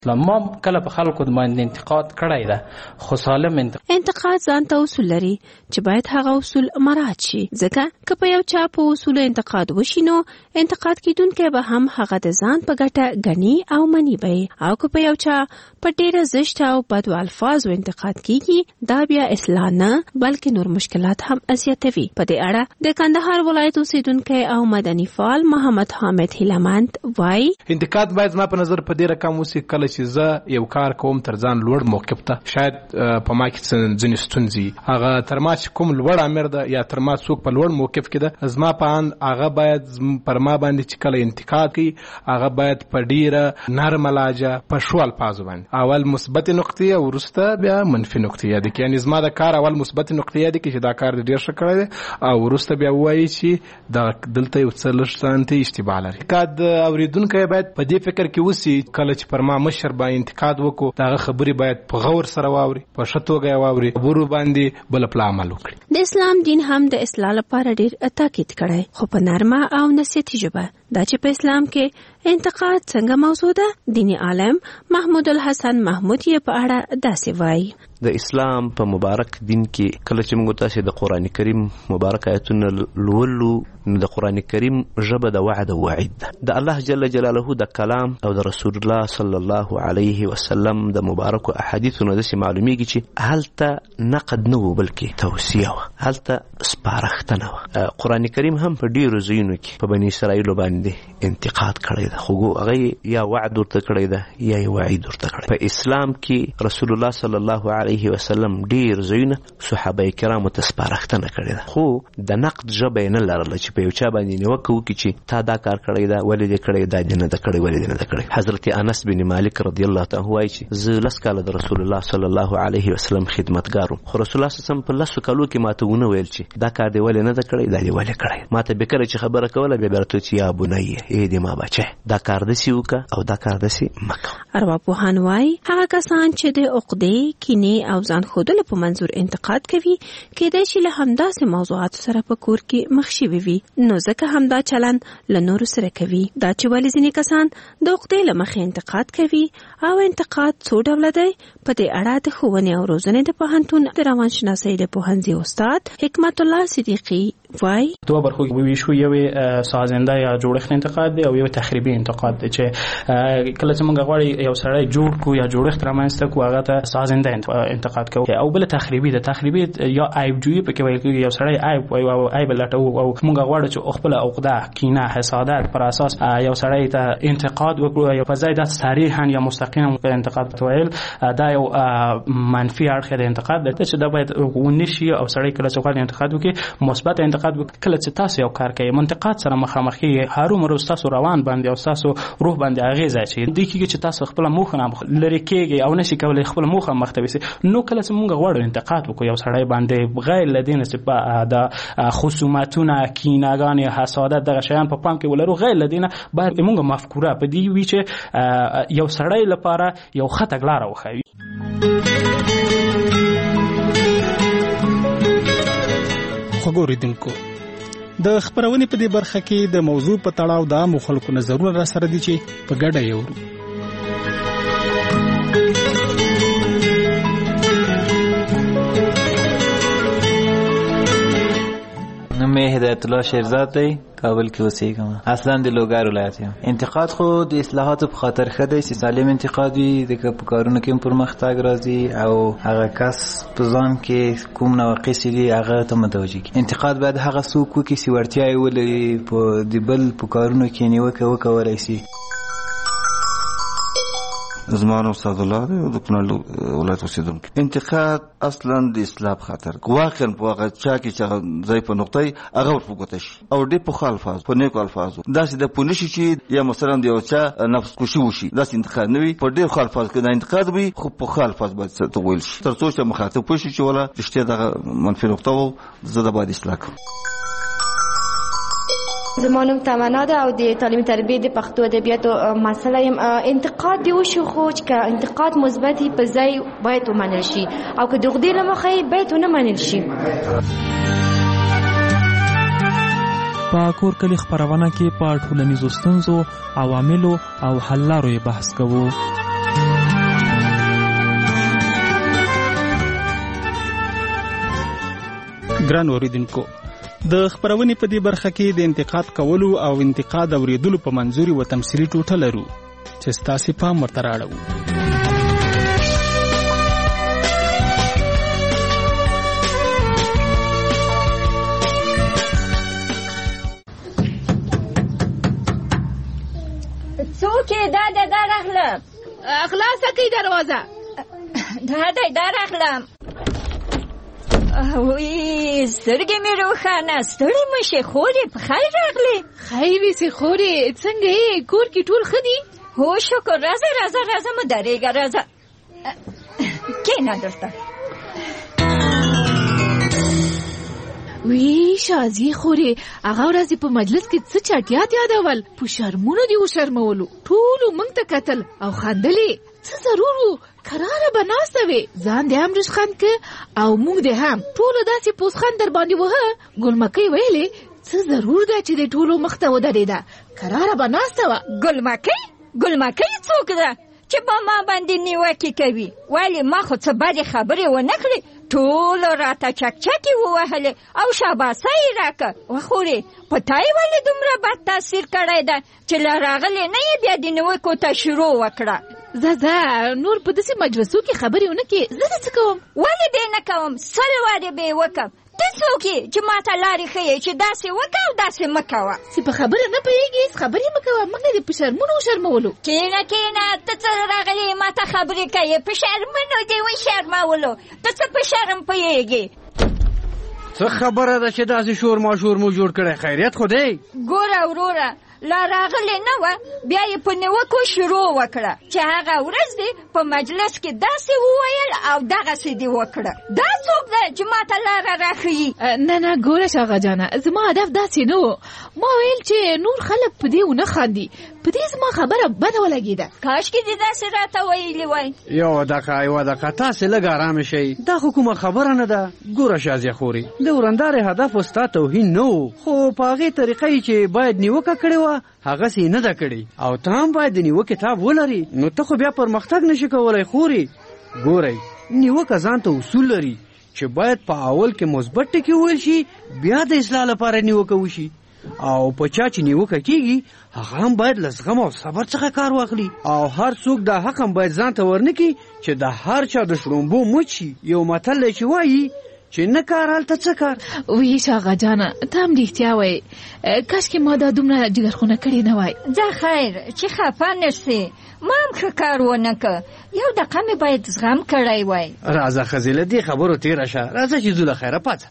ما کله په خلکو باندې انتقاد کړی ده خو سالم انتقاد ځان ته اصول لري چې باید هغه اصول مراعات شي، ځکه که په یو چا په اصول انتقاد وشي نو انتقاد کیدونکی به هم هغه د ځان په ګټه غني او مني به، او که په یو چا په ډیره زشت او بدو الفاظو انتقاد کیږي دا بیا اصلاح نه بلکې نور مشکلات هم زیاتوي. په دې اړه د کندهار ولایت اوسیدونکی او مدني فعال محمد حامد هیلمند وایي انتقاد باید زما په نظر په ډیره کم وسی، کله چې زه یو کار کوم تر ځان لوړ موقف ته شاید په ما کې ځینې ستونزې هغه تر ما چې کوم لوړ امر ده یا تر ما څوک په لوړ موقف کې ده زما په اند هغه باید پر ما باندې چې کله انتقاد کوي هغه باید په ډیره نرمه لهجه په ښو الفاظو باندې اول مثبت نقطې او وروسته بیا منفي نقطې یاد کړي. یعنې زما د کار اول مثبت نقطې یاد کړي چې دا کار ډېر ښه کړی دی او وروسته بیا ووایي چې دا دلته یو څه لږ څه اشتباه لري. انتقاد اورېدونکی باید په دې فکر کې اوسي کله چې پر ما مشر باندې انتقاد وکړو د هغه خبرې باید په غور سره واوري، په ښه توګه یې واوري، خبرو باندې بله پله عمل وکړي. د اسلام دین هم د اصلاح لپاره ډېر تاکید کړی، خو په نرمه او نصیحتي ژبه. دا چې په اسلام کې انتقاد څنګه موضوع ده، دیني عالم محمود الحسن محمود یې په اړه داسې وایي. د اسلام په مبارک دین کې کله چې موږ تاسو د قران کریم مبارک آیتونه لولو نو د قران کریم ژبه د وعد او وعید ده. د الله جل جلاله د کلام او د رسول الله صلی الله علیه وسلم د مبارک احادیثونو د معلومیږي چې هلته نقد نه و بلکې توصیه و، هلته سپارښتنه و. قران کریم هم په ډیرو ځایونو کې په بنی اسرائیل باندې انتقاد کړی ده، خو هغه یا وعد ورته کړی ده یا وعید ورته کړی. په اسلام کې رسول الله صلی الله علیه وسلم ډیر ځایونه صحابه کرامو ته سپارښتنه کړې ده، خو د نقد ژبه نه لرله چې په یو چا باندې نیوکه وکړي چې تا دا کار کړی ده ولې دې کړی دا دې نه ده کړی ولې دې نه ده کړی. حضرت انس بن مالک رضی الله تعالی عنه وایي چې زه 10 کاله د رسول الله صلی الله علیه وسلم خدمتګار وم، خو رسول الله صلی الله علیه وسلم په 10 کالو کې ماته ونه ویل چې دا کار دې ولې نه ده کړی دا دې ولې کړی. ماته به کړی چې خبره کوله به برته چې یا بنیه ای دې ما بچه دا کار دسی وکړه او دا کار دسی مکه. ارواپوهان وایي هغه کسان چې د عقدې کینې او ځان خودلو په منظور انتقاد کوي کېدای شي له همداسې موضوعاتو سره په کور کې مخ شوي وي، نو ځکه همدا چلند له نورو سره کوي. دا چې ولې ځینې کسان د عقدې له مخې انتقاد کوي او انتقاد څو ډوله دی، په دې اړه د ښوونې او روزنې د پوهنتون د روانشناسۍ د پوهنځي استاد حکمت الله صدیقي وایي دوه برخو ویشو یو سازنده یا جوړښت انتقاد دی او یو تخریبي انتقاد دی چې کله چې موږ غواړو یو سړی جوړ کو یا جوړښت رامنځته کو هغه ته سازنده انتقاد کوو، او بل تخریبي د تخریبي یا عیب جوړي په کې ویل کېږي یو سړی عیب وایي او عیب لټو او موږ غواړو چې خپل عقده کینه حسادت پر اساس یو سړی ته انتقاد وکړو یا په ځای د صریحا یا مستقیما انتقاد ویل دا یو منفي اړخ د انتقاد دی چې دا باید ونشي او سړی کله چې غواړي انتقاد وکړي مثبت انتقاد کله چې تاسو یو کار کوي منتقاد سره مخامخ کیږي هرومرو تاسو روان باندې او تاسو روح باندې اغیز اچي د کیږي چې تاسو خپل موخه نه لري کېږي او نشي کولای خپل موخه مختوي نو کله چې موږ غواړو انتقاد وکړو یو سړی باندې غیر لدین چې د خصوماتونه کیناګان حسادت دغه شیان په پام کې ولرو غیر لدین باید موږ مفکوره په دی وی چې یو سړی لپاره یو خطر لاره وخوي. خبرېدونکو د خبرونې په دې برخه کې د موضوع په تړاو د عامو خلکو نظرونه را سره دي چې په ګډه یو نومي هدایت الله شیرزاد دی، کابل کې اوسېږم، اصلا د لوګر ولایت یم. انتقاد خو د اصلاحاتو په خاطر ښه دی چې سالم انتقاد وي د په کارونو کې پرمختګ راځي او هغه کس په ځان کې کوم نواقص دي هغه ته متوجه کړي. انتقاد باید هغه څوک وکړي چې وړتیا یې ولري په د بل په کارونو کې نیوکه وکولی شي. زمان استاد الله دی د کونړ ولایت اوسیدونکی. انتقاد اصلا د اصلاح خاطر واقعا په هغه چا کې چې ځای په نقطه هغه ورفوګته شي او ډېر په الفاظ په نیکو الفاظو داسې د پونشي چې یا مثلا د یو چا نفس کشي وشي داسې انتقاد نه وي په ډېر الفاظ کې د انتقاد وي خو په الفاظ باید تقویل شي تر څو چې مخاطب پوه شي چې ولا رښتیا دغه منفي نقطه و زه د باید اصلاح کوم. زما نوم تمنا ده او د تعلیم تربیه د پښتو ادبیاتو مسله یم. انتقاد دی وشو خو چې انتقاد مثبت په ځای باید ومنل شي او که د عقدې له مخې باید ونه منل شي. په کور کلي خپرونه کې په ټولنیزو ستونزو عواملو او حل لارو بحث کوو. ګران اوریدونکو د خبرونې په دې برخه کې د انتقاد کولو او انتقاد اوریدلو په منځوري و تمثيلي ټوټه لرو چې ستاسو پام ورته راړو. څوک دا راغلم خلاصه کی دروازه دا راغلم. وی سترګې مې روښانه ستړې مشه خورې په خیر راغلې. خیر سي خورې څنګه یې کور کې ټول ښه دي؟ هو شکر. راځه مو درېږه راځه کېنه دلته. وی شازي خورې هغه ورځ په مجلس کې څه چټیات یادول په شرمونو دی وشرمولو ټول موږ ته قتل او خندلې. څه ضرور وو قراره بناسته وي ځان دې هم رشخند کې او موږ دې هم ټول داسې پوسخند در باندې وه. ګلمکۍ ویلې څه ضرور ده چې دې ټولو مخ ته ودرېده قراره بناسته وه. ګلمکۍ څوک ده چې په ما باندې نیوکې کوي؟ ولې ما خو څه بدې خبرې ونه کړې؟ ټولو راته چکچکې ووهلې او شاباسه یې راکړه. وخورې په تا یې ولې دومره بد تاثیر کړی ده چې لا راغلې نه یې بیا د نیوکو ته شروع وکړه؟ زه نور په داسې مجلسو کې خبرې ونه کې زه څه کوم؟ ولې به نه کوم؟ 100 وارې به یې وکم. ته څوک یې چې ما ته لارې ښیې چې داسې وکه او داسې مه کوه؟ چې په خبره نه پوهېږې خبرې مه کوه. موږ دې په شرمونو وشرمولو. کېنه ته څه راغلې ما ته خبرې کوې؟ په شرمونو دې وشرمولو. ته څه په شرم پوهېږې؟ څه خبره ده چې داسې شور مو جوړ کړی؟ خیریت خو دی؟ ګوره وروره لا راغلې نه وه بیا یې په نیوکو شروع وکړه چې هغه ورځ دې په مجلس کې داسې وویل او دغسې دې وکړه. دا څوک ده چې ما ته لاره راښیي؟ نه ګوره شاغه جانه زما هدف داسې نه و. ما ویل چې نور خلک په دې ونه خاندي. په دې زما خبره بده ولګېده. کاشکې دې داسې راته ویلي وای. یوه دقیقه تاسې لږ ارامه شئ. دا خو کومه خبره نه ده. ګوره شازیه خورې د ورندارې هدف ستا توهین نه و خو په هغې طریقه چې باید نیوکه کړې وه هغسې نه ده کړې او ته هم باید د نیوکې کتاب ولري نو ته خو بیا پرمختګ نشي کولی. خورې ګورئ نیوکه ځان ته اصول لري چې باید په اول کې مثبت ټکي وویل شي بیا د اصلاح لپاره نیوکه وشي او په چا چې نیوکه کیږي هغه هم باید له زغم او صبر څخه کار واخلي او هر څوک دا حق هم باید ځان ته ورنکړي چې د هر چا د شړومبو مچ شي. یو متل دی چې وایي چې نه کار هلته څه کار. وی شاغه جانه ته هم رښتیا وایې. کاشکې ما دا دومره جګرخونه کړې نه وای. ځه خیر چې خفه نشې. ما هم ښه کار ونه که. یو دقه مې باید زغم کړی وای. راځه ښځې له دې خبرو تېره شه. راځه چې ځو له خیره پاڅه.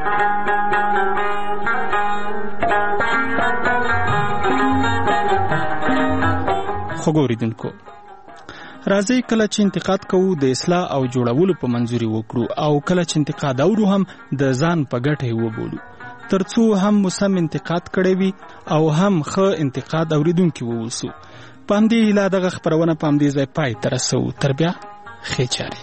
خوږو اوریدونکو راځئ کله چې انتقاد کوو د اصلاح او جوړولو په منځوري وکړو او کله چې انتقاد اورو هم د ځان په ګټه وبولو ترڅو هم مسم انتقاد کړی وي او هم ښه انتقاد اوریدونکي واوسو. په همدې هیله دغه خپرونه په همدې ځای پای ته رسوو. تر بیا ښې چارې.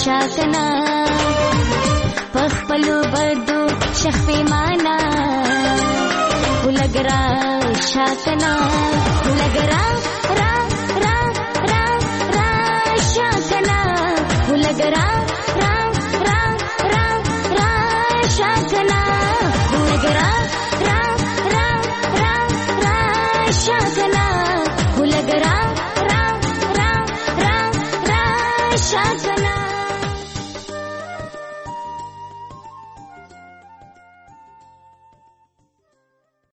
شاکنا پخپلو بدو شخ پیمانا ولګرا شاکنا ولګرا